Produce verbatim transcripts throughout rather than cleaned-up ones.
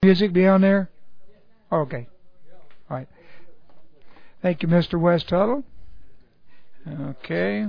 Music be on there? Okay. All right. Thank you, Mister West Tuttle. Okay.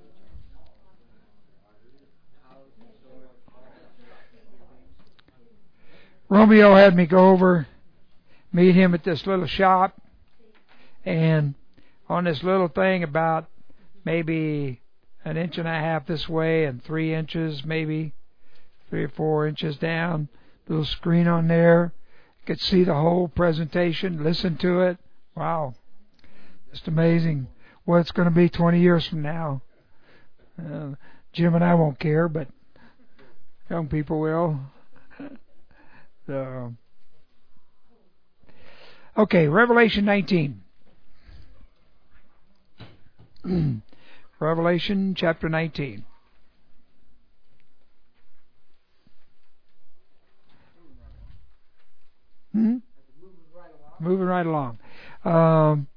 Romeo had me go over, meet him at this little shop, and on this little thing about maybe an inch and a half this way and three inches, maybe three or four inches down, little screen on there. You could see the whole presentation, listen to it. Wow. Just amazing what it's going to be twenty years from now. Uh, Jim and I won't care, but young people will. So, okay, Revelation nineteen. Revelation chapter nineteen. Hmm? Moving right along. Um,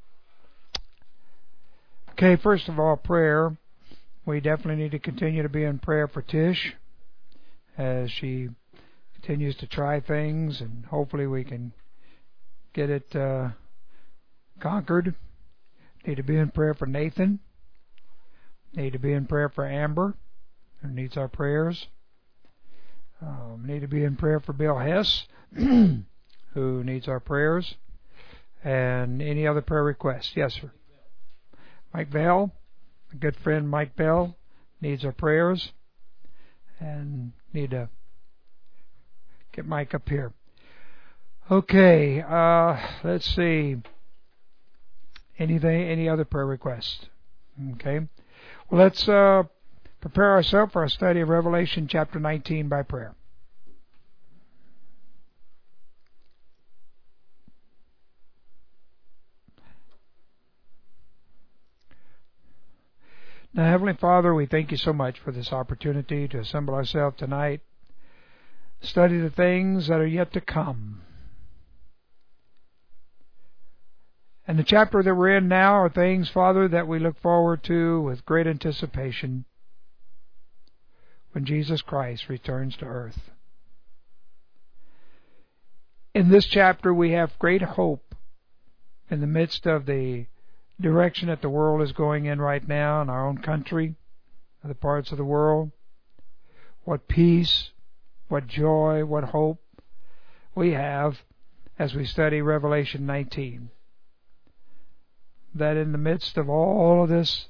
okay, first of all, prayer. We definitely need to continue to be in prayer for Tish as she continues to try things, and hopefully we can get it uh, conquered. Need to be in prayer for Nathan. Need to be in prayer for Amber, who needs our prayers. Um, need to be in prayer for Bill Hess, who needs our prayers. And any other prayer requests? Yes, sir. Mike Bell, a good friend Mike Bell, needs our prayers. And need to get Mike up here. Okay, uh, let's see. Anything, any other prayer requests? Okay. Well, let's uh, prepare ourselves for our study of Revelation chapter nineteen by prayer. Now, Heavenly Father, we thank you so much for this opportunity to assemble ourselves tonight, study the things that are yet to come. And the chapter that we're in now are things, Father, that we look forward to with great anticipation when Jesus Christ returns to earth. In this chapter, we have great hope in the midst of the direction that the world is going in right now in our own country, other parts of the world. What peace, what joy, what hope we have as we study Revelation nineteen. That in the midst of all of this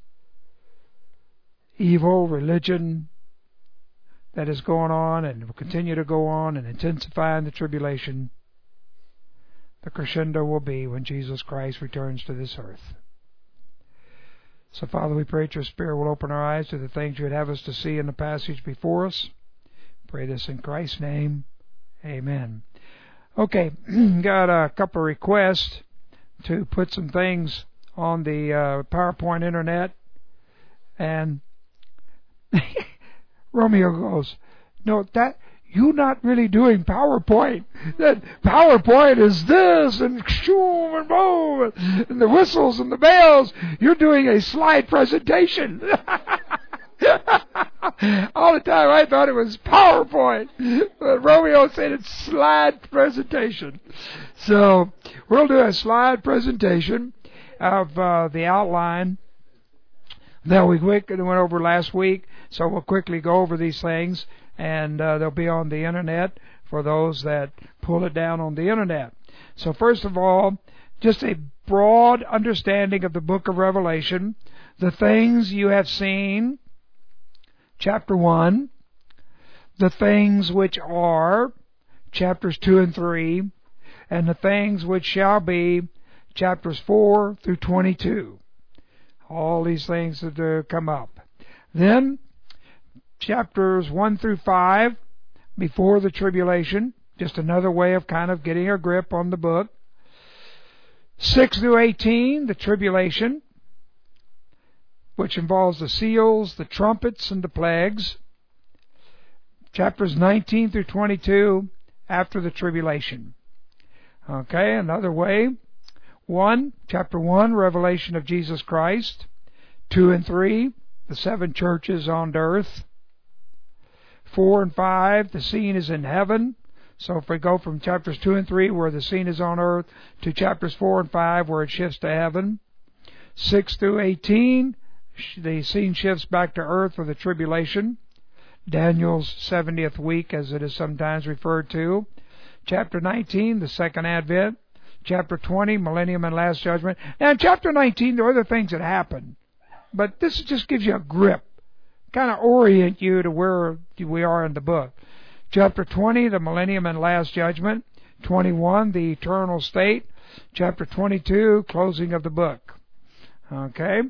evil religion that is going on and will continue to go on and intensify in the tribulation, the crescendo will be when Jesus Christ returns to this earth. So, Father, we pray that your Spirit will open our eyes to the things you would have us to see in the passage before us. Pray this in Christ's name. Amen. Okay, got a couple of requests to put some things on the uh, PowerPoint internet. And Romeo goes, no, that you're not really doing PowerPoint. That PowerPoint is this and shoom and boom and the whistles and the bells. You're doing a slide presentation. All the time I thought it was PowerPoint, but Romeo said it's slide presentation. So we'll do a slide presentation of uh, the outline that we quick went over last week. So we'll quickly go over these things, and uh, they'll be on the internet for those that pull it down on the internet. So first of all, just a broad understanding of the book of Revelation, the things you have seen, chapter one, the things which are, chapters two and three, and the things which shall be, chapters four through twenty-two. All these things that uh, come up. Then, chapters one through five, before the tribulation, just another way of kind of getting a grip on the book. six through eighteen, the tribulation, which involves the seals, the trumpets, and the plagues. Chapters nineteen through twenty-two, after the tribulation. Okay, another way. one, chapter one, revelation of Jesus Christ. two and three, the seven churches on earth. four and five, the scene is in heaven. So if we go from chapters two and three, where the scene is on earth, to chapters four and five, where it shifts to heaven, six through eighteen, the scene shifts back to earth for the tribulation, Daniel's seventieth week, as it is sometimes referred to. Chapter nineteen, the second advent. Chapter twenty, millennium and last judgment. Now in chapter nineteen, there are other things that happen, but this just gives you a grip, kind of orient you to where we are in the book. Chapter twenty, the millennium and last judgment. twenty-one, the eternal state. Chapter twenty-two, closing of the book. Okay.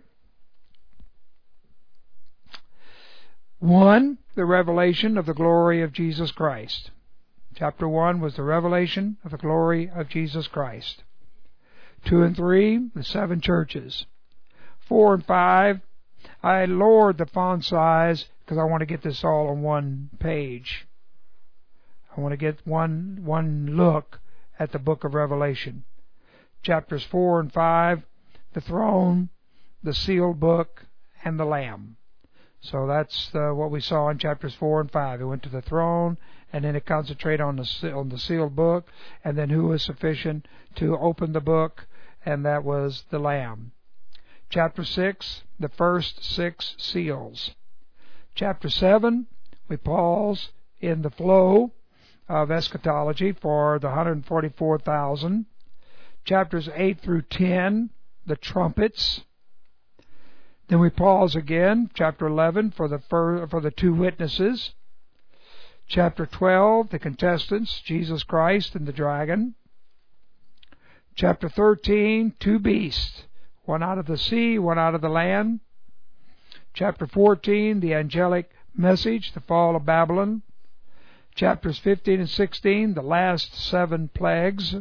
one, the revelation of the glory of Jesus Christ. Chapter one was the revelation of the glory of Jesus Christ. two and three, the seven churches. four and five, I lowered the font size because I want to get this all on one page. I want to get one one look at the book of Revelation. Chapters four and five, the throne, the sealed book, and the Lamb. So that's uh, what we saw in chapters four and five. It went to the throne, and then it concentrated on the on the sealed book, and then who was sufficient to open the book, and that was the Lamb. Chapter six, the first six seals. Chapter seven, we pause in the flow of eschatology for the one hundred forty-four thousand. Chapters eight through ten, the trumpets. Then we pause again, chapter eleven, for the fir- for the two witnesses. Chapter twelve, the contestants, Jesus Christ and the dragon. Chapter thirteen, two beasts, one out of the sea, one out of the land. Chapter fourteen, the angelic message, the fall of Babylon. Chapters fifteen and sixteen, the last seven plagues.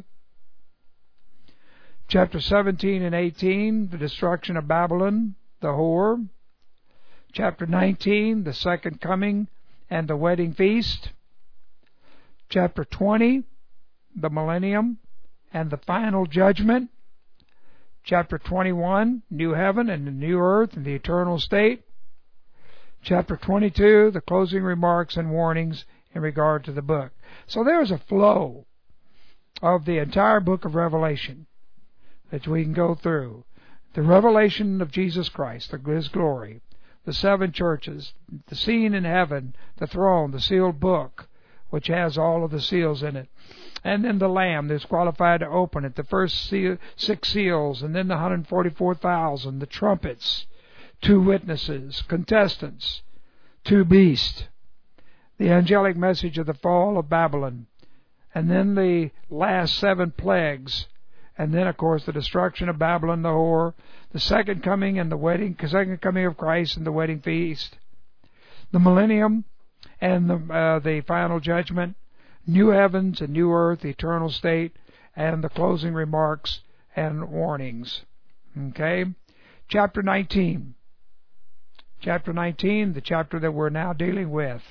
Chapter seventeen and eighteen, the destruction of Babylon, the whore. Chapter nineteen, the second coming and the wedding feast. Chapter twenty, the millennium and the final judgment. Chapter twenty-one, new heaven and the new earth and the eternal state. Chapter twenty-two, the closing remarks and warnings in regard to the book. So there's a flow of the entire book of Revelation that we can go through. The revelation of Jesus Christ, His glory, the seven churches, the scene in heaven, the throne, the sealed book, which has all of the seals in it, and then the Lamb that's qualified to open it, the first seal, six seals, and then the one hundred forty-four thousand, the trumpets, two witnesses, contestants, two beasts, the angelic message of the fall of Babylon, and then the last seven plagues, and then, of course, the destruction of Babylon, the whore, the second coming and the wedding, second coming of Christ and the wedding feast, the millennium and the, uh, the final judgment, new heavens and new earth, the eternal state, and the closing remarks and warnings. Okay? Chapter nineteen. Chapter nineteen, the chapter that we're now dealing with.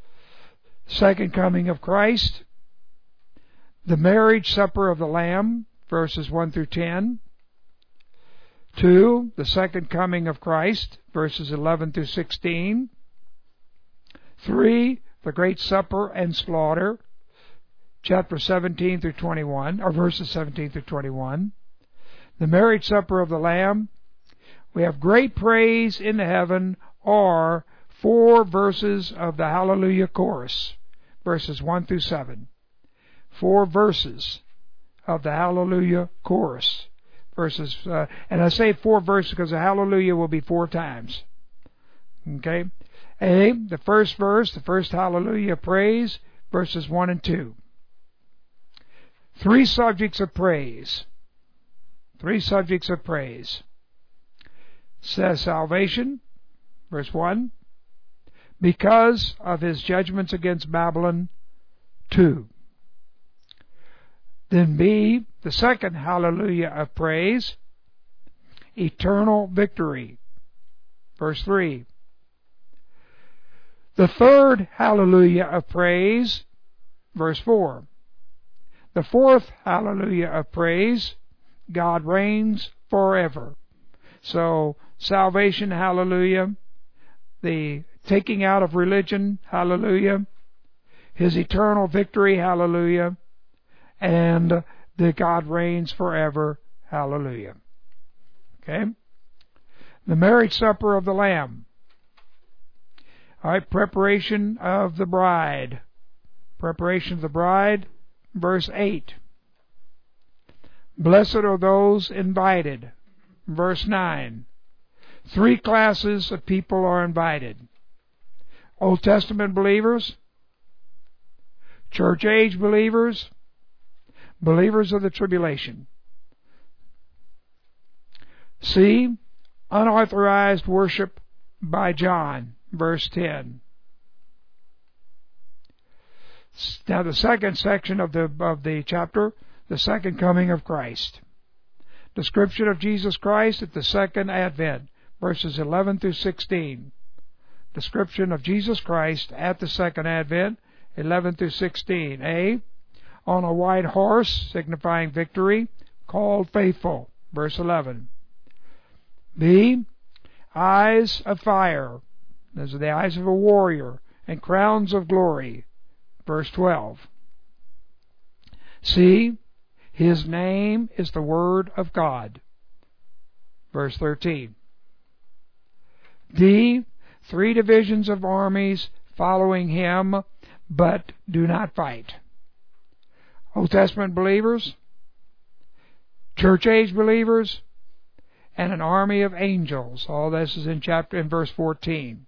Second coming of Christ, the marriage supper of the Lamb, verses one through ten. Two, the second coming of Christ, verses eleven through sixteen. Three, the great supper and slaughter, chapter seventeen through twenty-one, or verses seventeen through twenty-one. The marriage supper of the Lamb. We have great praise in heaven, or four verses of the Hallelujah chorus, verses one through seven. Four verses of the Hallelujah chorus, verses, uh, and I say four verses because the Hallelujah will be four times. Okay? A, the first verse, the first Hallelujah praise, verses one and two. Three subjects of praise. Three subjects of praise. Says salvation, verse one. Because of his judgments against Babylon, two. Then B, the second hallelujah of praise, eternal victory, verse three. The third hallelujah of praise, verse four. The fourth hallelujah of praise, God reigns forever. So, salvation, hallelujah. The taking out of religion, hallelujah. His eternal victory, hallelujah, and that God reigns forever, hallelujah. Okay? The marriage supper of the Lamb. All right, preparation of the bride. Preparation of the bride, verse eight. Blessed are those invited, verse nine. Three classes of people are invited. Old Testament believers, church age believers, believers of the tribulation. C, unauthorized worship by John, verse ten. Now the second section of the of the chapter, the second coming of Christ. Description of Jesus Christ at the second advent, verses eleven through sixteen. Description of Jesus Christ at the second advent, eleven through sixteen. A, on a white horse, signifying victory, called faithful, verse eleven. B, eyes of fire. Those are the eyes of a warrior, and crowns of glory, verse twelve. C, his name is the Word of God, verse thirteen. D, three divisions of armies following him, but do not fight. Old Testament believers, church age believers, and an army of angels. All this is in chapter in verse fourteen.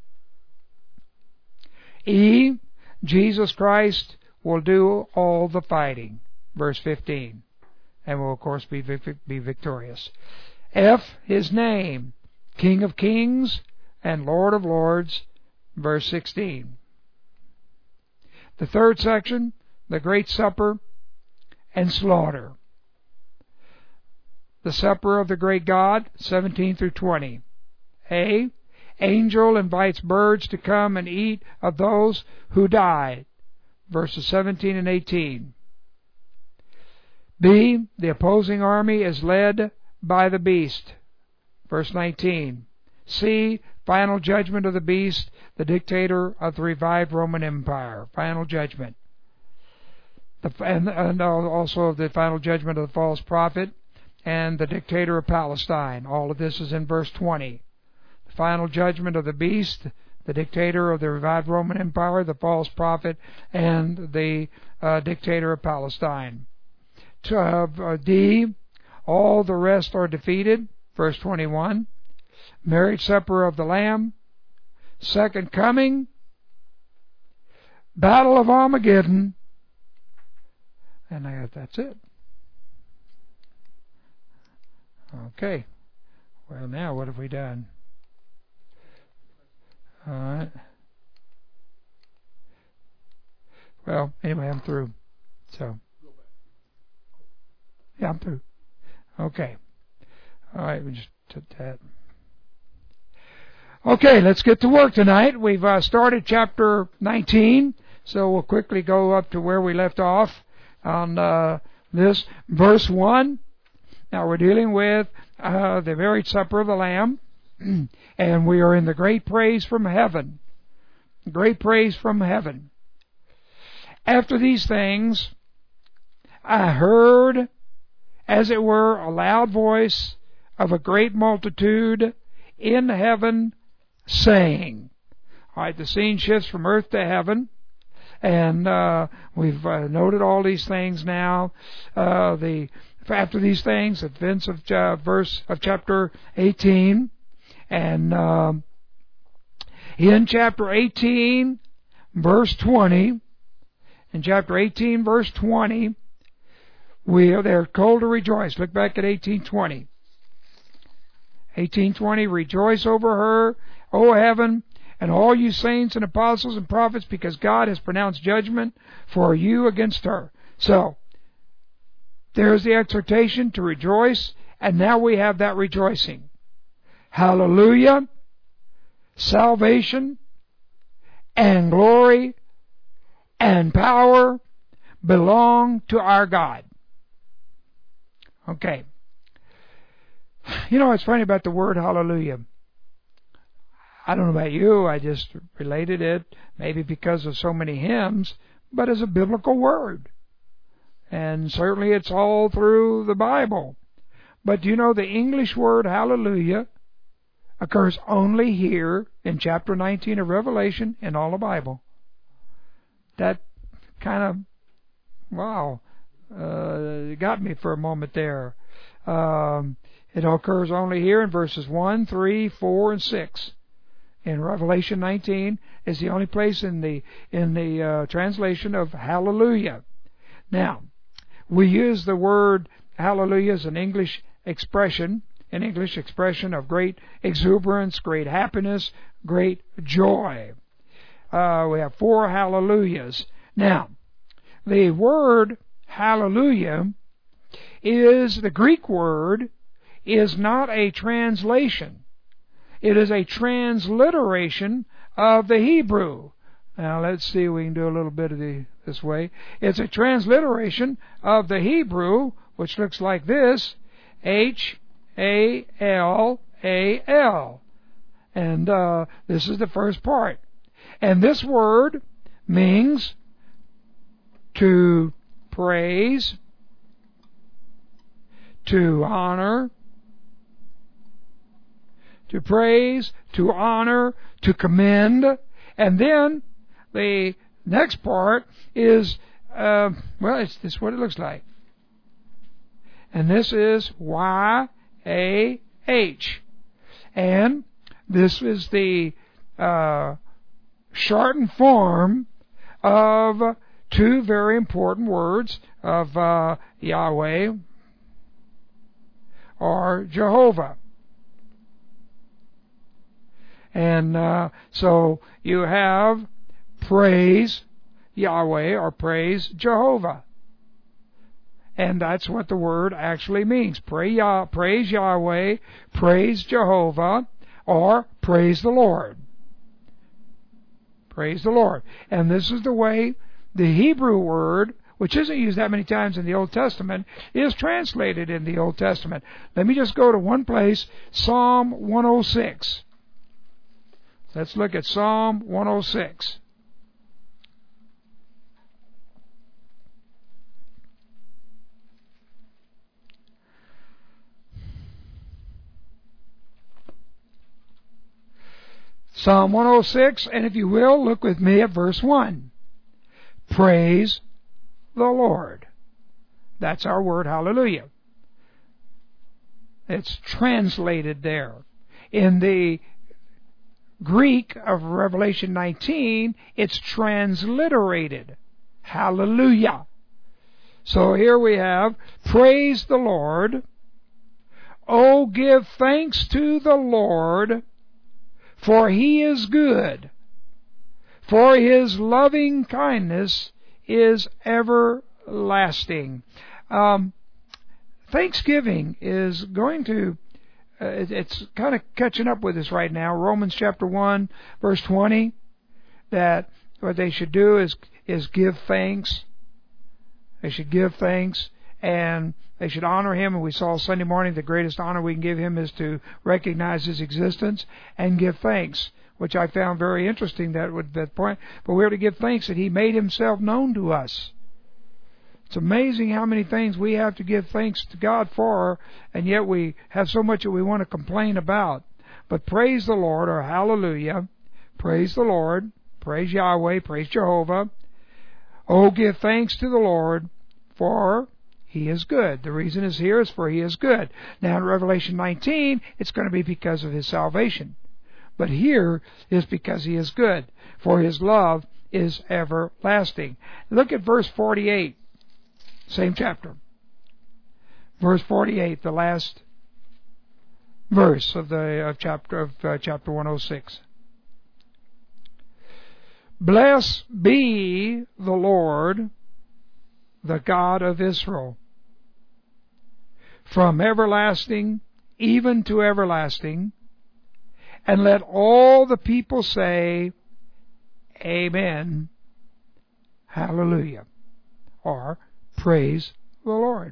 E, Jesus Christ will do all the fighting, verse fifteen, and will of course be be victorious. F, his name, King of Kings and Lord of Lords, verse sixteen. The third section, the great supper and slaughter. The supper of the great God, seventeen through twenty. A, angel invites birds to come and eat of those who died, verses seventeen and eighteen. B, the opposing army is led by the beast, verse nineteen. C, final judgment of the beast, the dictator of the revived Roman Empire, final judgment. The, and, and also the final judgment of the false prophet and the dictator of Palestine. All of this is in verse twenty. The final judgment of the beast, the dictator of the revived Roman Empire, the false prophet, and the uh, dictator of Palestine. To, uh, D, all the rest are defeated, verse twenty-one. Marriage supper of the Lamb, second coming, battle of Armageddon, and I, that's it. Okay. Well, now what have we done? All right. Well, anyway, I'm through. So, yeah, I'm through. Okay. All right, we just took that. Okay, let's get to work tonight. We've uh, started chapter nineteen, so we'll quickly go up to where we left off on uh, this verse one. Now we're dealing with uh, the marriage supper of the Lamb, and we are in the great praise from heaven. Great praise from heaven. After these things, I heard, as it were, a loud voice of a great multitude in heaven, saying. All right, the scene shifts from earth to heaven, and uh, we've uh, noted all these things now. Uh, the after these things, events of uh, verse of chapter eighteen, and um, in chapter eighteen, verse twenty. In chapter eighteen, verse twenty, we are they're told to rejoice. Look back at eighteen twenty. eighteen twenty, rejoice over her, O heaven, and all you saints and apostles and prophets, because God has pronounced judgment for you against her. So, there's the exhortation to rejoice, and now we have that rejoicing. Hallelujah, salvation, and glory, and power belong to our God. Okay. You know what's funny about the word hallelujah? I don't know about you, I just related it, maybe because of so many hymns, but as a biblical word. And certainly it's all through the Bible. But do you know the English word hallelujah occurs only here in chapter nineteen of Revelation in all the Bible? That kind of, wow, uh, got me for a moment there. Um, it occurs only here in verses one, three, four, and six. In Revelation nineteen is the only place in the in the uh, translation of hallelujah. Now, we use the word hallelujah as an English expression, an English expression of great exuberance, great happiness, great joy. Uh, we have four hallelujahs. Now, the word hallelujah is, the Greek word, is not a translation. It is a transliteration of the Hebrew. Now let's see if we can do a little bit of the, this way. It's a transliteration of the Hebrew, which looks like this, H A L A L. And uh, this is the first part. And this word means to praise, to honor, to praise, to honor, to commend. And then the next part is, uh, well, it's this is what it looks like. And this is Y A H. And this is the uh, shortened form of two very important words of uh, Yahweh or Jehovah. And uh, so you have praise Yahweh or praise Jehovah. And that's what the word actually means. Pray Yah, praise Yahweh, praise Jehovah, or praise the Lord. Praise the Lord. And this is the way the Hebrew word, which isn't used that many times in the Old Testament, is translated in the Old Testament. Let me just go to one place, Psalm one oh six. Let's look at Psalm one oh six. Psalm one oh six, and if you will, look with me at verse one. Praise the Lord. That's our word, hallelujah. It's translated there. In the Greek of Revelation nineteen, it's transliterated. Hallelujah. So here we have, praise the Lord. Oh, give thanks to the Lord, for He is good, for His loving kindness is everlasting. Um, Thanksgiving is going to, uh, it, it's kind of catching up with us right now. Romans chapter one, verse twenty, that what they should do is, is give thanks. They should give thanks, and they should honor Him. And we saw Sunday morning the greatest honor we can give Him is to recognize His existence and give thanks, which I found very interesting, that would that point. But we're to give thanks that He made Himself known to us. It's amazing how many things we have to give thanks to God for, and yet we have so much that we want to complain about. But praise the Lord, or hallelujah, praise the Lord, praise Yahweh, praise Jehovah. Oh, give thanks to the Lord, for He is good. The reason is here is for He is good. Now in Revelation nineteen, it's going to be because of His salvation. But here is because He is good, for His love is everlasting. Look at verse forty-eight, same chapter. Verse forty-eight, the last verse of the of chapter of uh, chapter one oh six. Blessed be the Lord, the God of Israel, from everlasting even to everlasting. And let all the people say, Amen, hallelujah, or praise the Lord.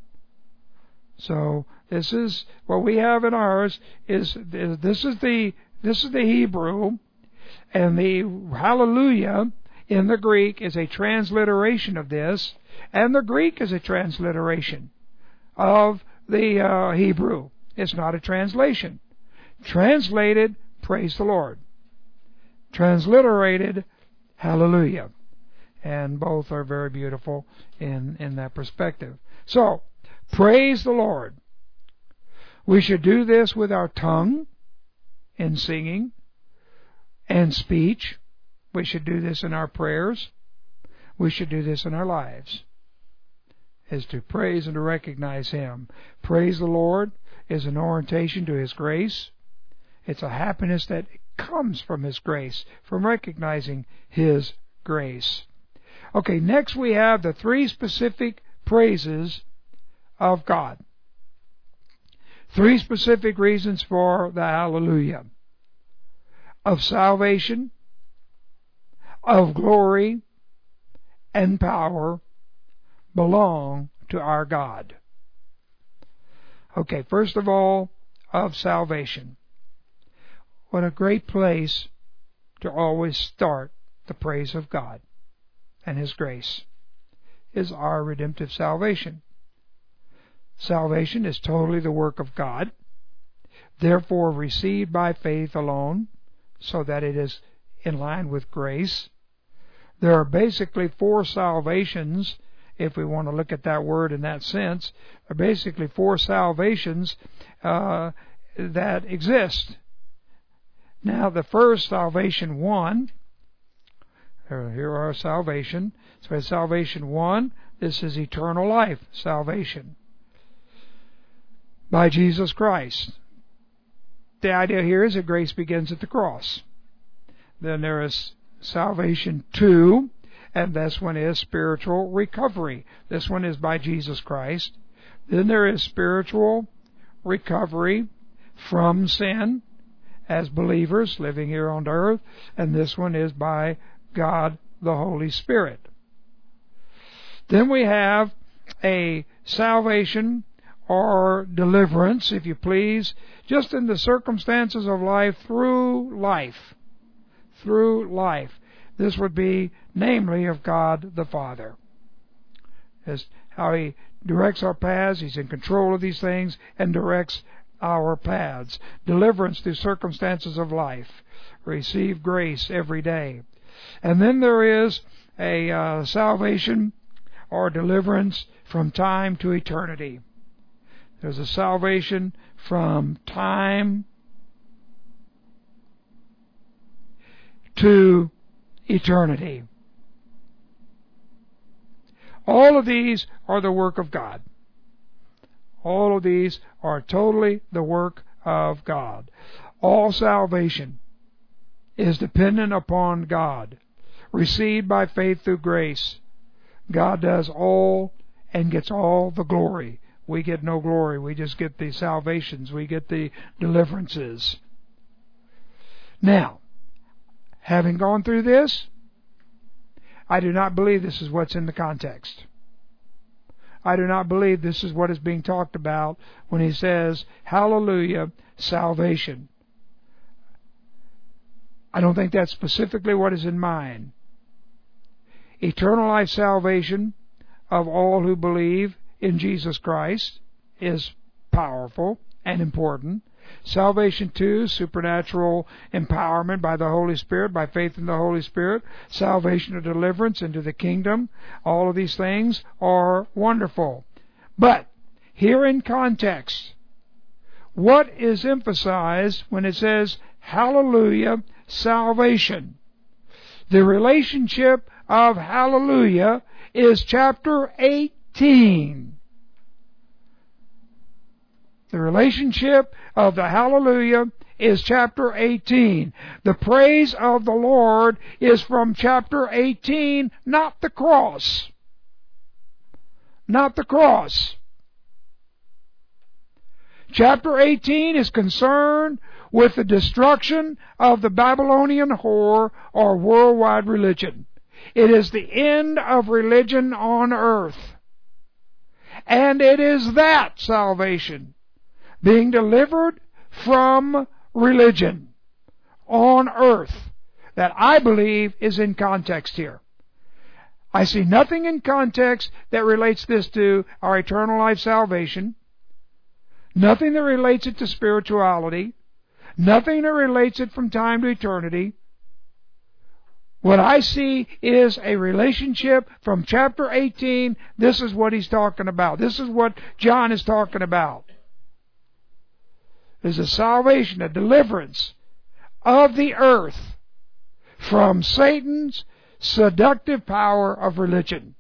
So this is what we have in ours. Is this is the This is the Hebrew, and the hallelujah in the Greek is a transliteration of this, and the Greek is a transliteration of the uh, Hebrew. It's not a translation. Translated, praise the Lord. Transliterated, hallelujah. And both are very beautiful in, in that perspective. So, praise the Lord. We should do this with our tongue in singing and speech. We should do this in our prayers. We should do this in our lives, is to praise and to recognize Him. Praise the Lord is an orientation to His grace. It's a happiness that comes from His grace, from recognizing His grace. Okay, next we have the three specific praises of God. Three specific reasons for the hallelujah. Of salvation, of glory, and power belong to our God. Okay, first of all, of salvation. What a great place to always start the praise of God and His grace is our redemptive salvation. Salvation is totally the work of God, therefore received by faith alone, so that it is in line with grace. There are basically four salvations, if we want to look at that word in that sense. There are basically four salvations uh, that exist. Now, the first, salvation one, here are salvation. So, salvation one, this is eternal life, salvation by Jesus Christ. The idea here is that grace begins at the cross. Then there is salvation two, and this one is spiritual recovery. This one is by Jesus Christ. Then there is spiritual recovery from sin as believers living here on earth, and this one is by God the Holy Spirit. Then we have a salvation or deliverance, if you please, just in the circumstances of life, through life. Through life. This would be, namely, of God the Father. As how He directs our paths, He's in control of these things, and directs our paths. Deliverance through circumstances of life. Receive grace every day. And then there is a uh, salvation or deliverance from time to eternity. There's a salvation from time to eternity. All of these are the work of God. All of these are totally the work of God. All salvation is dependent upon God, received by faith through grace. God does all and gets all the glory. We get no glory. We just get the salvations. We get the deliverances. Now, having gone through this, I do not believe this is what's in the context. I do not believe this is what is being talked about when he says, hallelujah, salvation. I don't think that's specifically what is in mind. Eternal life salvation of all who believe in Jesus Christ is powerful and important. Salvation two, supernatural empowerment by the Holy Spirit, by faith in the Holy Spirit. Salvation or deliverance into the kingdom. All of these things are wonderful. But, here in context, what is emphasized when it says, hallelujah, salvation? The relationship of hallelujah is chapter eighteen. The relationship of the hallelujah is chapter eighteen. The praise of the Lord is from chapter eighteen, not the cross. Not the cross. Chapter eighteen is concerned with the destruction of the Babylonian whore or worldwide religion. It is the end of religion on earth. And it is that salvation, being delivered from religion, on earth that I believe is in context here. I see nothing in context that relates this to our eternal life salvation, nothing that relates it to spirituality, nothing that relates it from time to eternity. What I see is a relationship from chapter eighteen. This is what he's talking about. This is what John is talking about. There's a salvation, a deliverance of the earth from Satan's seductive power of religion.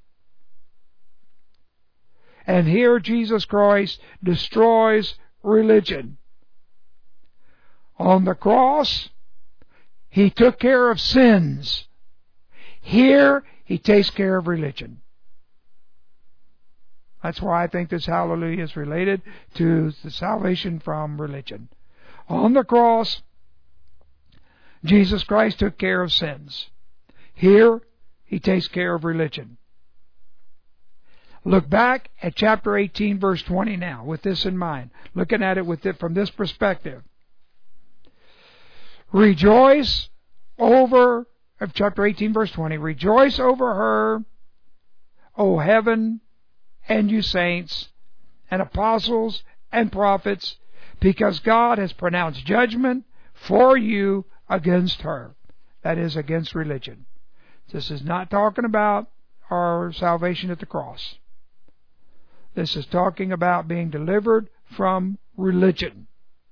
And here Jesus Christ destroys religion. On the cross, He took care of sins. Here, He takes care of religion. That's why I think this hallelujah is related to the salvation from religion. On the cross, Jesus Christ took care of sins. Here, He takes care of religion. Look back at chapter eighteen, verse twenty now, with this in mind. Looking at it with it from this perspective. Rejoice over, of chapter eighteen, verse twenty, rejoice over her, O heaven, and you saints, and apostles, and prophets, because God has pronounced judgment for you against her. That is, against religion. This is not talking about our salvation at the cross. This is talking about being delivered from religion.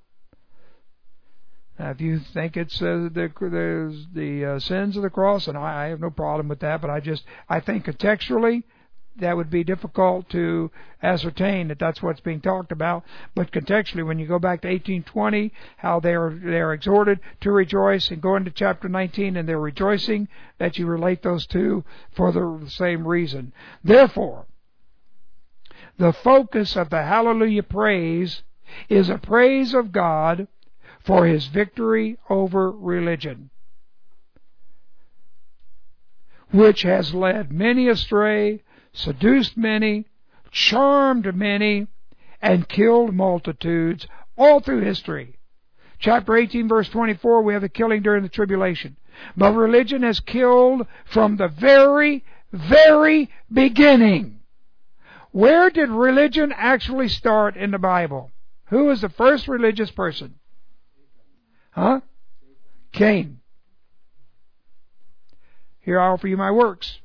Now, if you think it's uh, the the, the uh, sins of the cross, and I, I have no problem with that, but I just I think contextually that would be difficult to ascertain that that's what's being talked about. But contextually, when you go back to eighteen twenty, how they are they are exhorted to rejoice, and go into chapter nineteen, and they're rejoicing, that you relate those two for the same reason. Therefore, the focus of the hallelujah praise is a praise of God for His victory over religion, which has led many astray, seduced many, charmed many, and killed multitudes all through history. Chapter eighteen, verse twenty-four, we have the killing during the tribulation. But religion has killed from the very, very beginning. Where did religion actually start in the Bible? Who was the first religious person? Huh? Cain. Here I offer you my works.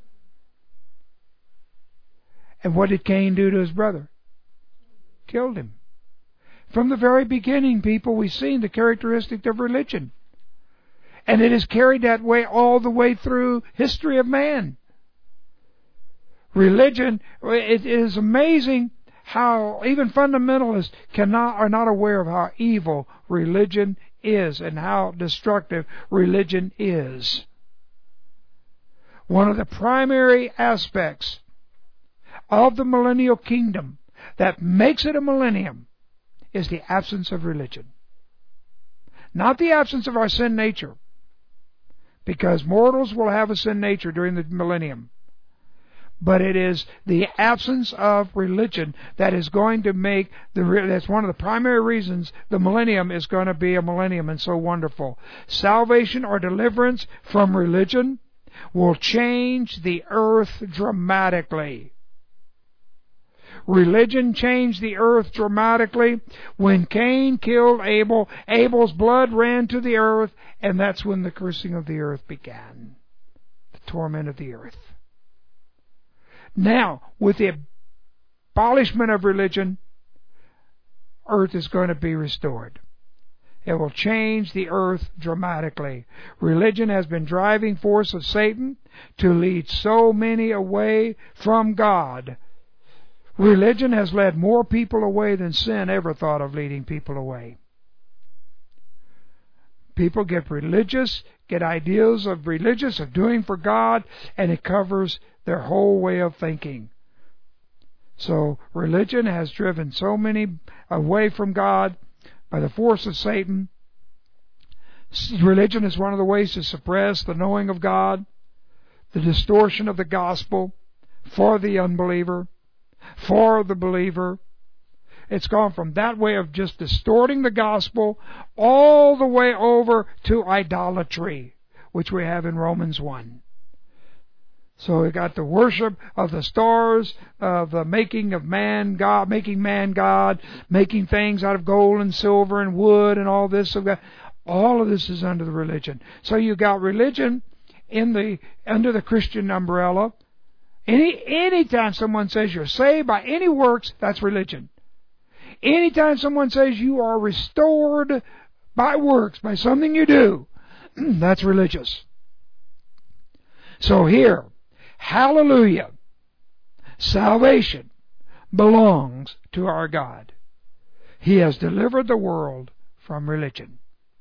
And what did Cain do to his brother? Killed him. From the very beginning, people, we've seen the characteristic of religion. And it is carried that way all the way through history of man. Religion, it is amazing how even fundamentalists cannot are not aware of how evil religion is and how destructive religion is. One of the primary aspects of the millennial kingdom that makes it a millennium is the absence of religion. Not the absence of our sin nature, because mortals will have a sin nature during the millennium. But it is the absence of religion that is going to make the, that's one of the primary reasons the millennium is going to be a millennium and so wonderful. Salvation or deliverance from religion will change the earth dramatically. Religion changed the earth dramatically. When Cain killed Abel, Abel's blood ran to the earth, and that's when the cursing of the earth began. The torment of the earth. Now, with the abolishment of religion, earth is going to be restored. It will change the earth dramatically. Religion has been driving force of Satan to lead so many away from God. Religion has led more people away than sin ever thought of leading people away. People get religious, get ideas of religious, of doing for God, and it covers their whole way of thinking. So religion has driven so many away from God by the force of Satan. Religion is one of the ways to suppress the knowing of God, the distortion of the gospel for the unbeliever, for the believer. It's gone from that way of just distorting the gospel all the way over to idolatry, which we have in Romans one. So we got the worship of the stars, of the making of man God, making man God, making things out of gold and silver and wood and all this. All of this is under the religion. So you got religion in the under the Christian umbrella. Any anytime someone says you're saved by any works, that's religion. Anytime someone says you are restored by works, by something you do, that's religious. So here, hallelujah, salvation belongs to our God. He has delivered the world from religion.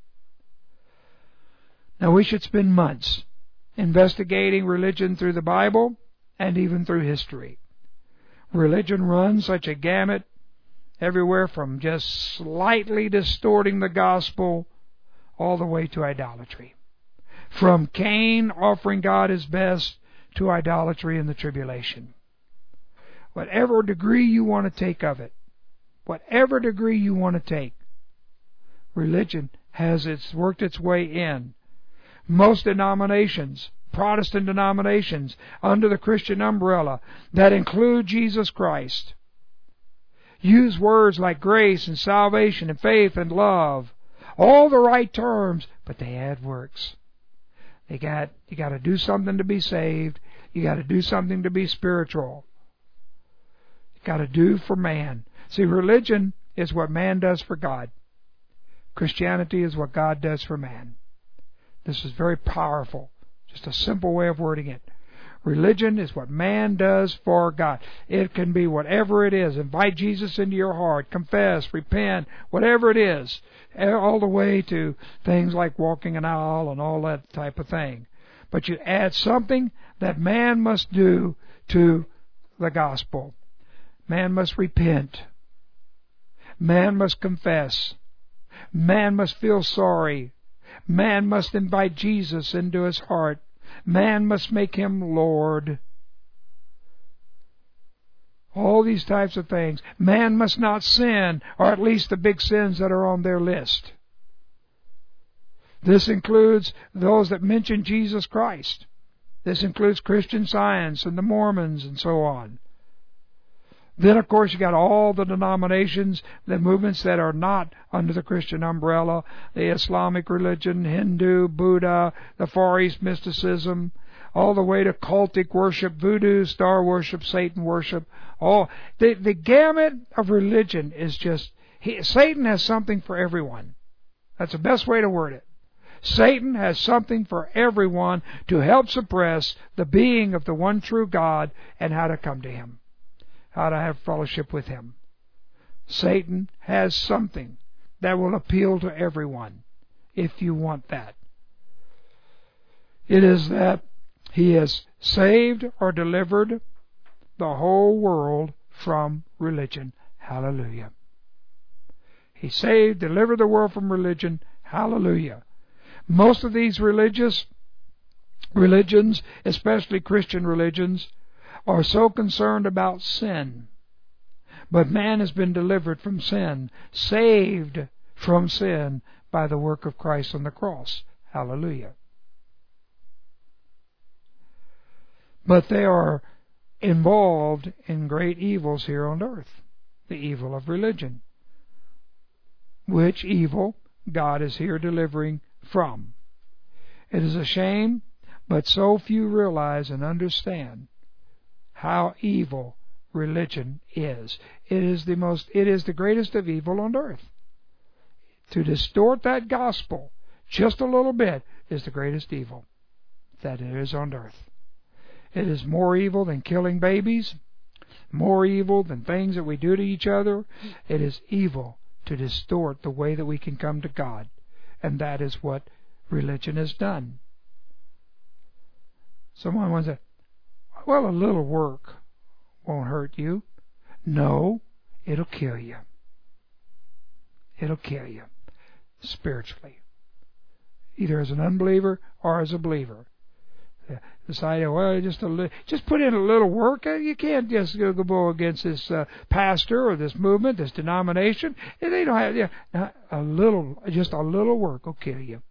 Now we should spend months investigating religion through the Bible and even through history. Religion runs such a gamut everywhere from just slightly distorting the gospel all the way to idolatry. From Cain offering God his best to idolatry and the tribulation. Whatever degree you want to take of it, whatever degree you want to take, religion has its worked its way in. Most denominations, Protestant denominations, under the Christian umbrella that include Jesus Christ, use words like grace and salvation and faith and love, all the right terms, but they add works. They got you got to do something to be saved. You got to do something to be spiritual. You got to do for man. See, religion is what man does for God. Christianity is what God does for man. This is very powerful. Just a simple way of wording it. Religion is what man does for God. It can be whatever it is. Invite Jesus into your heart. Confess, repent, whatever it is. All the way to things like walking an aisle and all that type of thing. But you add something that man must do to the gospel. Man must repent. Man must confess. Man must feel sorry. Man must invite Jesus into his heart. Man must make him Lord. All these types of things. Man must not sin, or at least the big sins that are on their list. This includes those that mention Jesus Christ. This includes Christian Science and the Mormons and so on. Then, of course, you got all the denominations, the movements that are not under the Christian umbrella, the Islamic religion, Hindu, Buddha, the Far East mysticism, all the way to cultic worship, voodoo, star worship, Satan worship. All the the gamut of religion is just he, Satan has something for everyone. That's the best way to word it. Satan has something for everyone to help suppress the being of the one true God and how to come to Him. How to have fellowship with Him. Satan has something that will appeal to everyone, if you want that. It is that he has saved or delivered the whole world from religion. Hallelujah. He saved, delivered the world from religion. Hallelujah. Most of these religious religions, especially Christian religions, are so concerned about sin. But man has been delivered from sin, saved from sin by the work of Christ on the cross. Hallelujah. But they are involved in great evils here on earth. The evil of religion. Which evil God is here delivering from. It is a shame, but so few realize and understand how evil religion is. It is the most, it is the greatest of evil on earth. To distort that gospel just a little bit is the greatest evil that it is on earth. It is more evil than killing babies, more evil than things that we do to each other. It is evil to distort the way that we can come to God. And that is what religion has done. Someone once said, well, a little work won't hurt you. No, it'll kill you. It'll kill you spiritually. Either as an unbeliever or as a believer. This idea, well, just a li- just put in a little work. You can't just go, go against this uh, pastor or this movement, this denomination. They don't have yeah, a little, just a little work will kill you.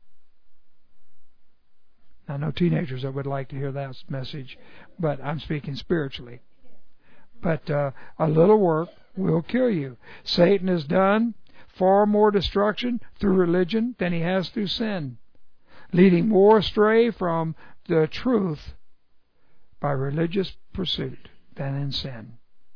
I know teenagers that would like to hear that message, but I'm speaking spiritually. But uh, a little work will kill you. Satan has done far more destruction through religion than he has through sin, leading more astray from the truth by religious pursuit than in sin.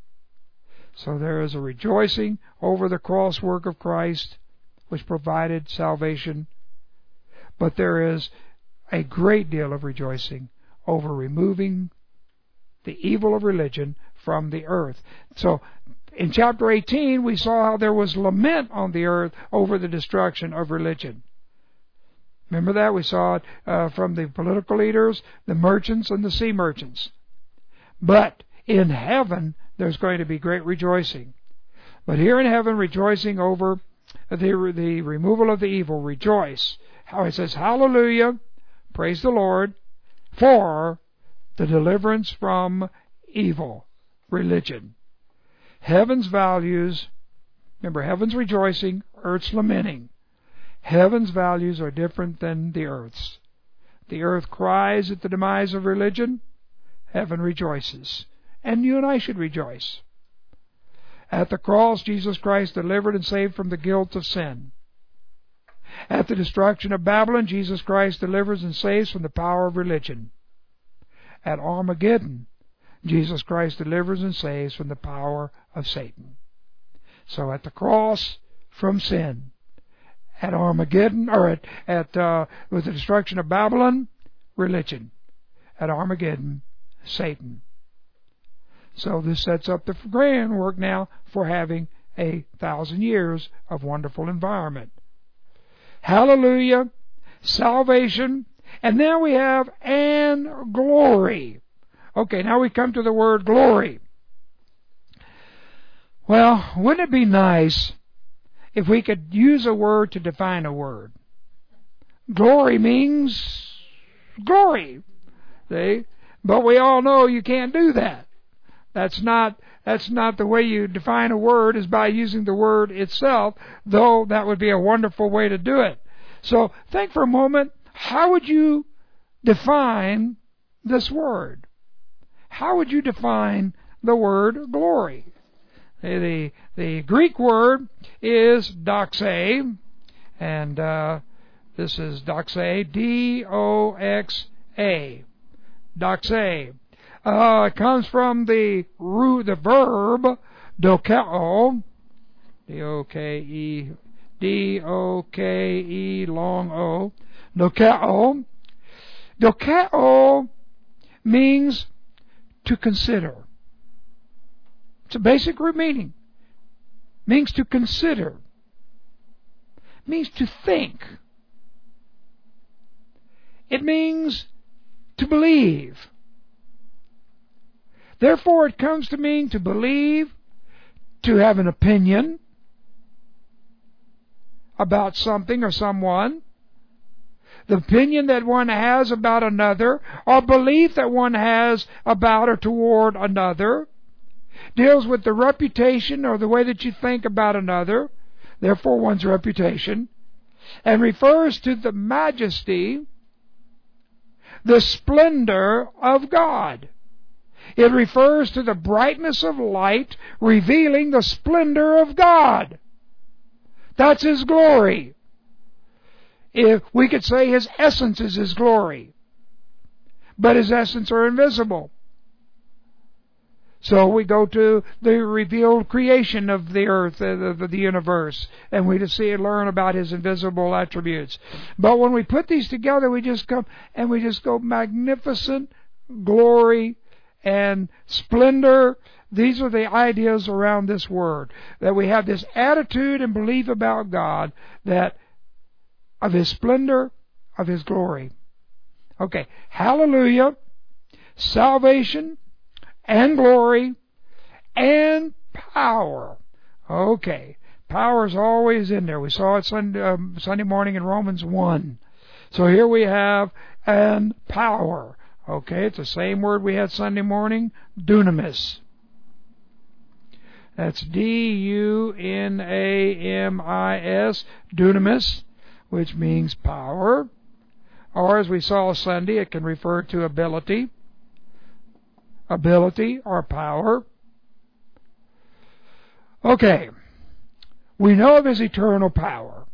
So there is a rejoicing over the cross work of Christ, which provided salvation, but there is a great deal of rejoicing over removing the evil of religion from the earth. So in chapter eighteen, we saw how there was lament on the earth over the destruction of religion. Remember that? We saw it uh, from the political leaders, the merchants, and the sea merchants. But in heaven, there's going to be great rejoicing. But here in heaven, rejoicing over the, the removal of the evil, rejoice. How it says, hallelujah, praise the Lord, for the deliverance from evil, religion. Heaven's values, remember, heaven's rejoicing, earth's lamenting. Heaven's values are different than the earth's. The earth cries at the demise of religion. Heaven rejoices. And you and I should rejoice. At the cross, Jesus Christ delivered and saved from the guilt of sin. At the destruction of Babylon, Jesus Christ delivers and saves from the power of religion. At Armageddon, Jesus Christ delivers and saves from the power of Satan. So at the cross, from sin. At Armageddon, or at, at uh, with the destruction of Babylon, religion. At Armageddon, Satan. So this sets up the groundwork now for having a thousand years of wonderful environment. Hallelujah, salvation, and now we have and glory. Okay, now we come to the word glory. Well, wouldn't it be nice if we could use a word to define a word? Glory means glory. See? But we all know you can't do that. That's not that's not the way you define a word, is by using the word itself, though that would be a wonderful way to do it. So think for a moment, how would you define this word? How would you define the word glory? The, the Greek word is doxa, and uh, this is doxa, D O X A. Doxa. Uh, it comes from the root, the verb dokeo, D O K E, D O K E long O, dokeo. Dokeo means to consider. It's a basic root meaning. Means to consider. Means to think. It means to believe. Therefore, it comes to mean to believe, to have an opinion about something or someone, the opinion that one has about another, or belief that one has about or toward another, deals with the reputation or the way that you think about another, therefore one's reputation, and refers to the majesty, the splendor of God. It refers to the brightness of light revealing the splendor of God. That's His glory. If we could say His essence is His glory, but His essence are invisible. So we go to the revealed creation of the earth, of the universe, and we just see and learn about His invisible attributes. But when we put these together, we just come and we just go magnificent glory and splendor. These are the ideas around this word, that we have this attitude and belief about God, that of His splendor, of His glory. Okay, hallelujah, salvation, and glory, and power. Okay, power is always in there. We saw it Sunday, um, Sunday morning in Romans one. So here we have and power. Okay, it's the same word we had Sunday morning, dunamis. That's D U N A M I S, dunamis, which means power. Or as we saw Sunday, it can refer to ability. Ability or power. Okay, we know of His eternal power.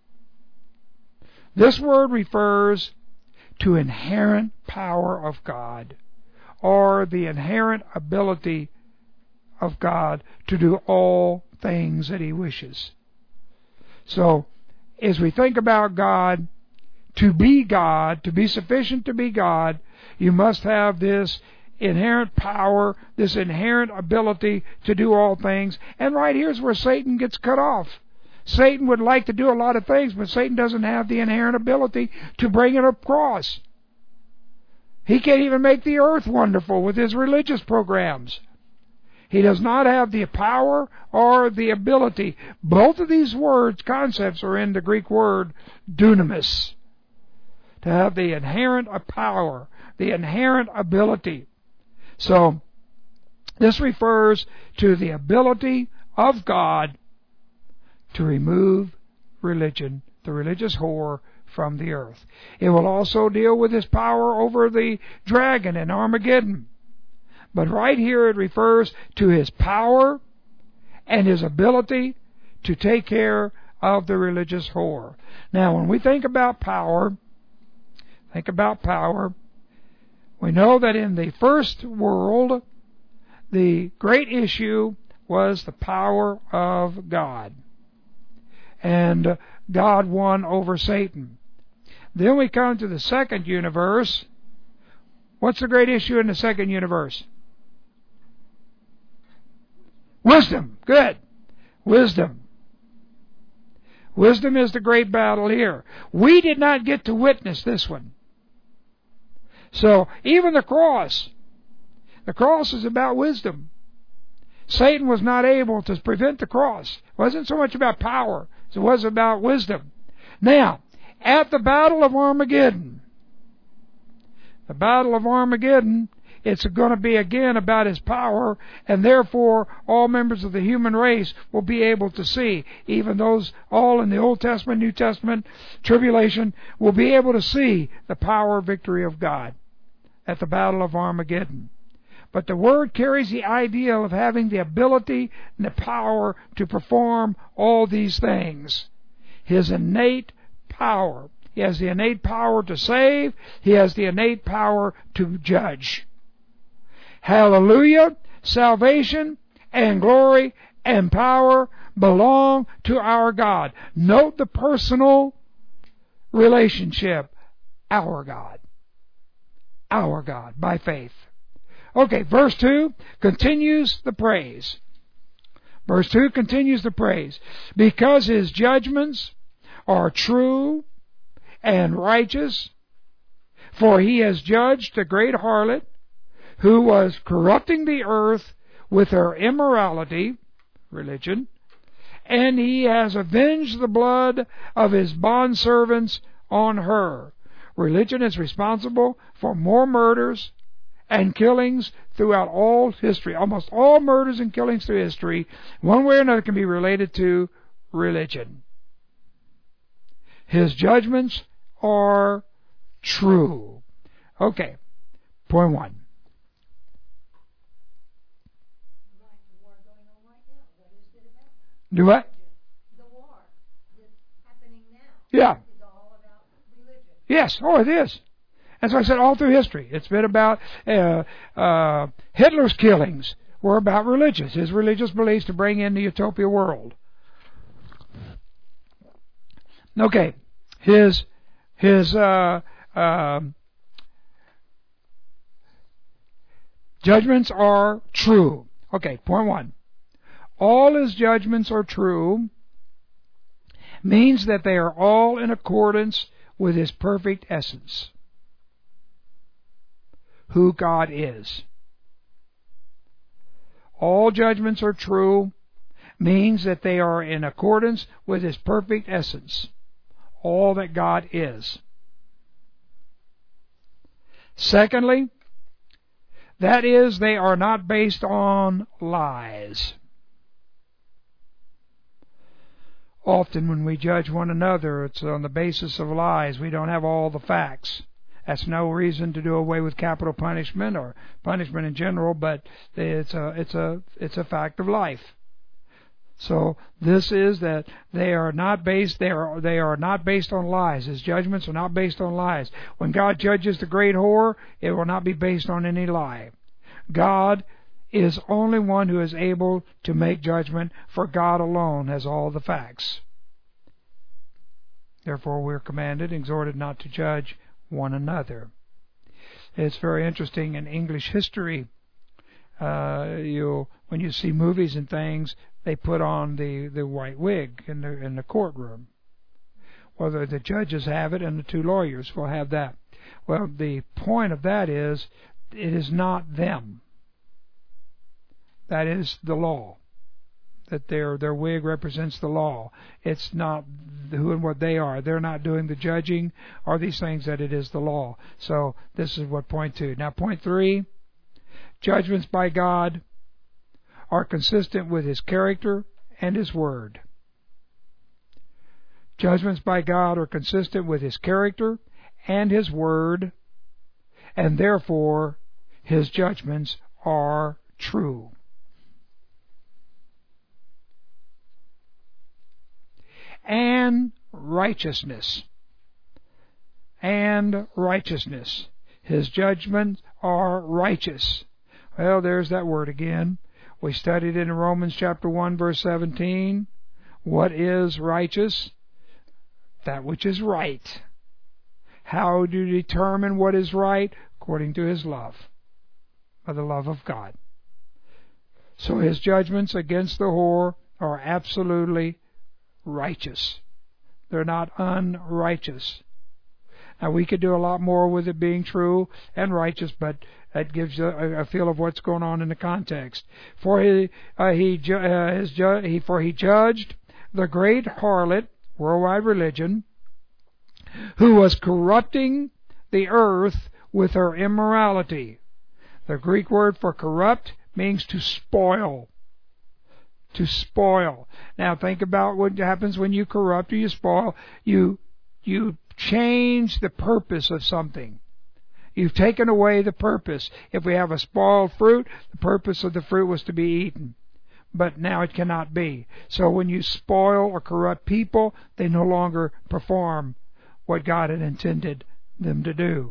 This word refers to inherent power of God, or the inherent ability of God to do all things that He wishes. So, as we think about God, to be God, to be sufficient to be God, you must have this inherent power, this inherent ability to do all things. And right here's where Satan gets cut off. Satan would like to do a lot of things, but Satan doesn't have the inherent ability to bring it across. He can't even make the earth wonderful with his religious programs. He does not have the power or the ability. Both of these words, concepts, are in the Greek word dunamis. To have the inherent power, the inherent ability. So, this refers to the ability of God to remove religion, the religious whore, from the earth. It will also deal with His power over the dragon in Armageddon. But right here it refers to His power and His ability to take care of the religious whore. Now, when we think about power, think about power, we know that in the first world, the great issue was the power of God. And God won over Satan. Then we come to the second universe. What's the great issue in the second universe? Wisdom. Good. Wisdom. Wisdom is the great battle here. We did not get to witness this one. So, even the cross, the cross is about wisdom. Satan was not able to prevent the cross. It wasn't so much about power, it was about wisdom. Now, at the Battle of Armageddon, the Battle of Armageddon, it's going to be again about His power, and therefore all members of the human race will be able to see, even those all in the Old Testament, New Testament, tribulation, will be able to see the power victory of God at the Battle of Armageddon. But the Word carries the idea of having the ability and the power to perform all these things. His innate power. He has the innate power to save. He has the innate power to judge. Hallelujah! Salvation and glory and power belong to our God. Note the personal relationship. Our God. Our God, by faith. Okay, verse two continues the praise. Verse two continues the praise. Because His judgments are true and righteous, for He has judged the great harlot who was corrupting the earth with her immorality, religion, and He has avenged the blood of His bondservants on her. Religion is responsible for more murders and killings throughout all history. Almost all murders and killings through history, one way or another, can be related to religion. His judgments are true. Okay, point one. Do what? The war that's happening now. Yeah. Is all about religion. Yes, oh, it is. As I said, all through history. It's been about uh, uh, Hitler's killings were about religious, his religious beliefs to bring in the utopia world. Okay, his his uh, uh, judgments are true. Okay, point one. All His judgments are true means that they are all in accordance with His perfect essence, who God is. All judgments are true means that they are in accordance with His perfect essence, all that God is. Secondly, that is, they are not based on lies. Often when we judge one another, it's on the basis of lies. We don't have all the facts. That's no reason to do away with capital punishment or punishment in general, but it's a it's a it's a fact of life. So this is that they are not based they are they are not based on lies. His judgments are not based on lies. When God judges the great whore, it will not be based on any lie. God is only one who is able to make judgment, for God alone has all the facts. Therefore we are commanded, exhorted not to judge one another. It's very interesting in English history. Uh, you when you see movies and things, they put on the, the white wig in the in the courtroom. Well, the, the judges have it, and the two lawyers will have that. Well, the point of that is, it is not them. That is the law. That their their wig represents the law. It's not who and what they are. They're not doing the judging or these things. That it is the law. So this is what point two. Now point three, judgments by God are consistent with His character and His word. Judgments by God are consistent with His character and His word, and therefore His judgments are true. And righteousness. And righteousness. His judgments are righteous. Well, there's that word again. We studied in Romans chapter one, verse seventeen. What is righteous? That which is right. How do you determine what is right? According to His love. By the love of God. So His judgments against the whore are absolutely righteous. They're not unrighteous. Now we could do a lot more with it being true and righteous, but that gives you a, a feel of what's going on in the context. For he, uh, he, ju- uh, his ju- he, for he judged the great harlot, worldwide religion, who was corrupting the earth with her immorality. The Greek word for corrupt means to spoil. To spoil. Now think about what happens when you corrupt or you spoil. You you change the purpose of something. You've taken away the purpose. If we have a spoiled fruit, the purpose of the fruit was to be eaten. But now it cannot be. So when you spoil or corrupt people, they no longer perform what God had intended them to do.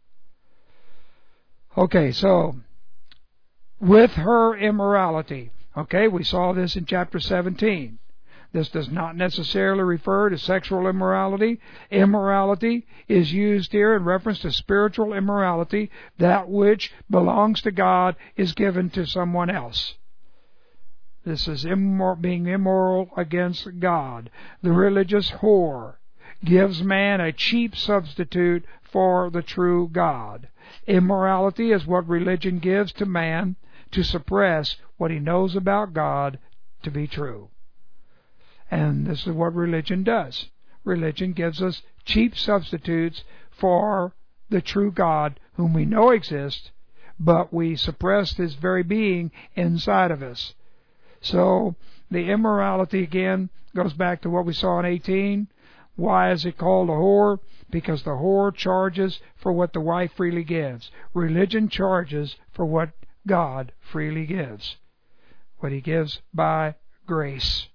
Okay, so with her immorality. Okay, we saw this in chapter seventeen. This does not necessarily refer to sexual immorality. Immorality is used here in reference to spiritual immorality. That which belongs to God is given to someone else. This is immor- being immoral against God. The religious whore gives man a cheap substitute for the true God. Immorality is what religion gives to man to suppress what he knows about God to be true. And this is what religion does. Religion gives us cheap substitutes for the true God whom we know exists, but we suppress His very being inside of us. So the immorality again goes back to what we saw in eighteen. Why is it called a whore? Because the whore charges for what the wife freely gives. Religion charges for what God freely gives. What He gives by grace.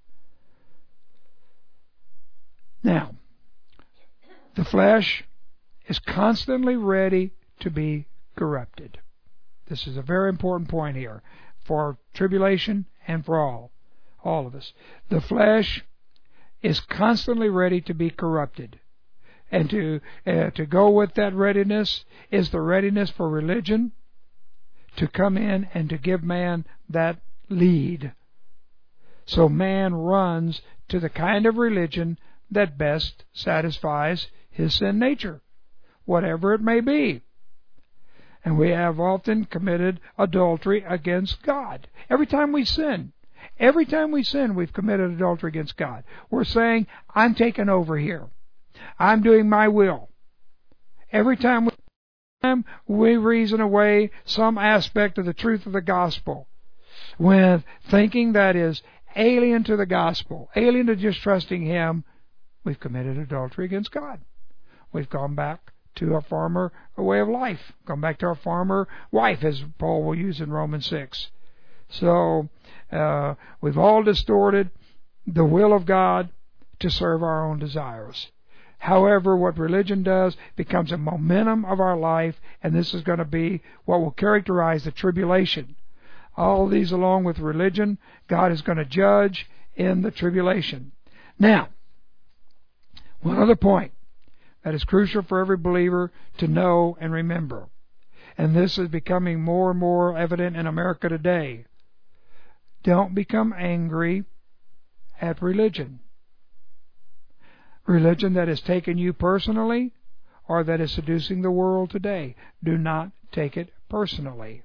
Now, the flesh is constantly ready to be corrupted. This is a very important point here for tribulation and for all, all of us. The flesh is constantly ready to be corrupted. And to uh, to go with that readiness is the readiness for religion to come in and to give man that lead. So man runs to the kind of religion that best satisfies his sin nature, whatever it may be. And we have often committed adultery against God. Every time we sin, every time we sin, we've committed adultery against God. We're saying, I'm taking over here. I'm doing my will. Every time we we reason away some aspect of the truth of the gospel with thinking that is alien to the gospel, alien to just trusting Him, we've committed adultery against God. We've gone back to our former way of life, gone back to our former wife, as Paul will use in Romans six. So uh, we've all distorted the will of God to serve our own desires. However, what religion does becomes a momentum of our life, and this is going to be what will characterize the tribulation. All these along with religion, God is going to judge in the tribulation. Now, one other point that is crucial for every believer to know and remember, and this is becoming more and more evident in America today. Don't become angry at religion. Religion that has taken you personally or that is seducing the world today. Do not take it personally.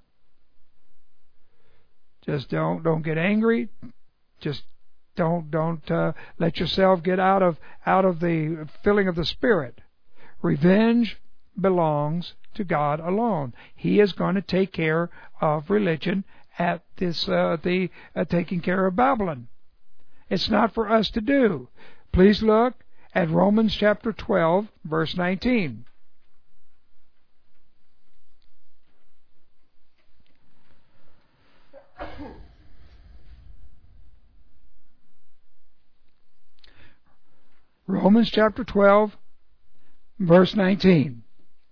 Just don't don't get angry. Just don't don't uh, let yourself get out of out of the filling of the Spirit. Revenge belongs to God alone. He is going to take care of religion at this uh, the uh, taking care of Babylon. It's not for us to do. Please look at Romans chapter twelve, verse nineteen. Romans chapter twelve, verse nineteen.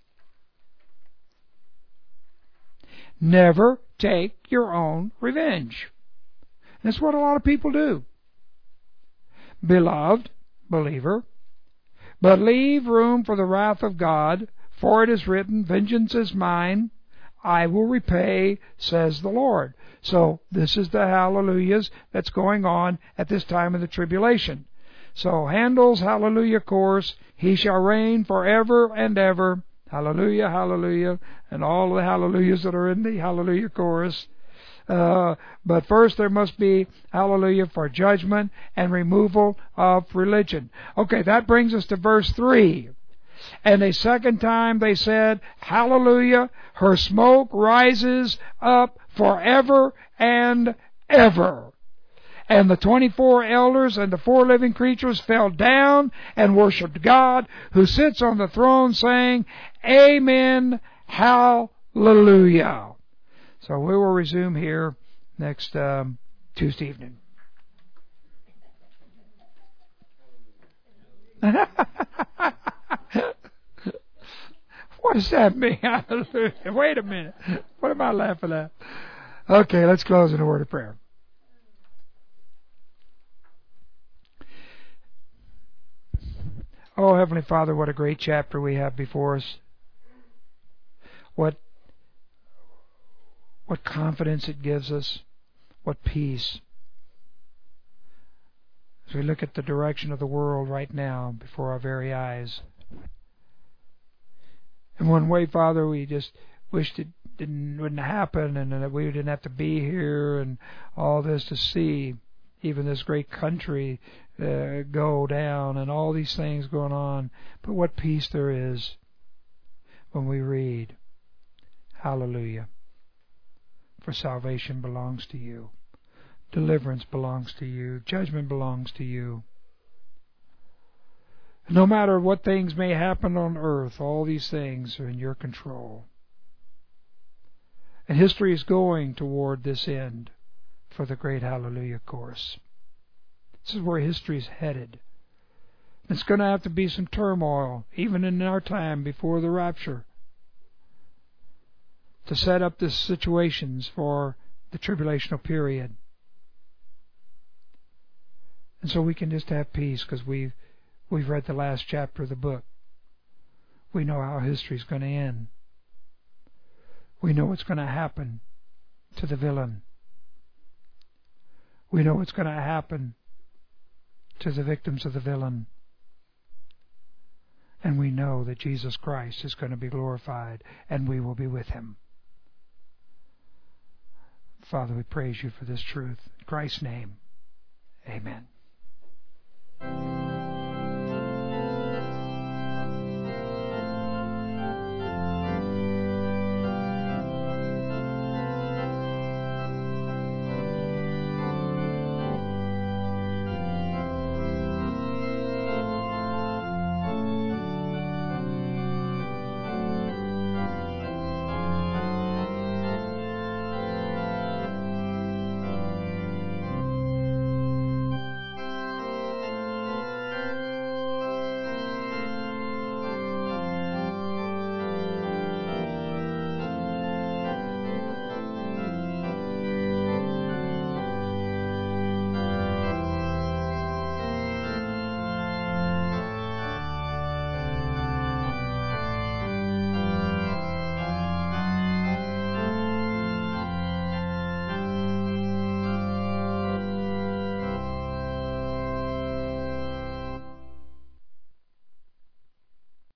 Never take your own revenge. That's what a lot of people do. Beloved believer, but leave room for the wrath of God, for it is written, vengeance is mine, I will repay, says the Lord. So this is the hallelujahs that's going on at this time of the tribulation. So Handel's Hallelujah Chorus, He shall reign forever and ever, hallelujah, hallelujah, and all the hallelujahs that are in the Hallelujah Chorus. Uh, but first there must be hallelujah for judgment and removal of religion. Okay, that brings us to verse three. And a second time they said, hallelujah, her smoke rises up forever and ever. And the twenty-four elders and the four living creatures fell down and worshipped God, who sits on the throne, saying, Amen, hallelujah. So we will resume here next um, Tuesday evening. What does that mean? Wait a minute. What am I laughing at? Okay, let's close in a word of prayer. Oh, Heavenly Father, what a great chapter we have before us. What What confidence it gives us. What peace. As we look at the direction of the world right now before our very eyes. In one way, Father, we just wished it didn't wouldn't happen and that we didn't have to be here and all this to see even this great country uh, go down and all these things going on. But what peace there is when we read, hallelujah. For salvation belongs to you. Deliverance belongs to you. Judgment belongs to you. No matter what things may happen on earth, all these things are in your control. And history is going toward this end for the great Hallelujah Chorus. This is where history is headed. It's going to have to be some turmoil, even in our time before the rapture, to set up the situations for the tribulational period. And so we can just have peace because we've, we've read the last chapter of the book. We know how history is going to end. We know what's going to happen to the villain. We know what's going to happen to the victims of the villain. And we know that Jesus Christ is going to be glorified and we will be with Him. Father, we praise you for this truth. In Christ's name, amen.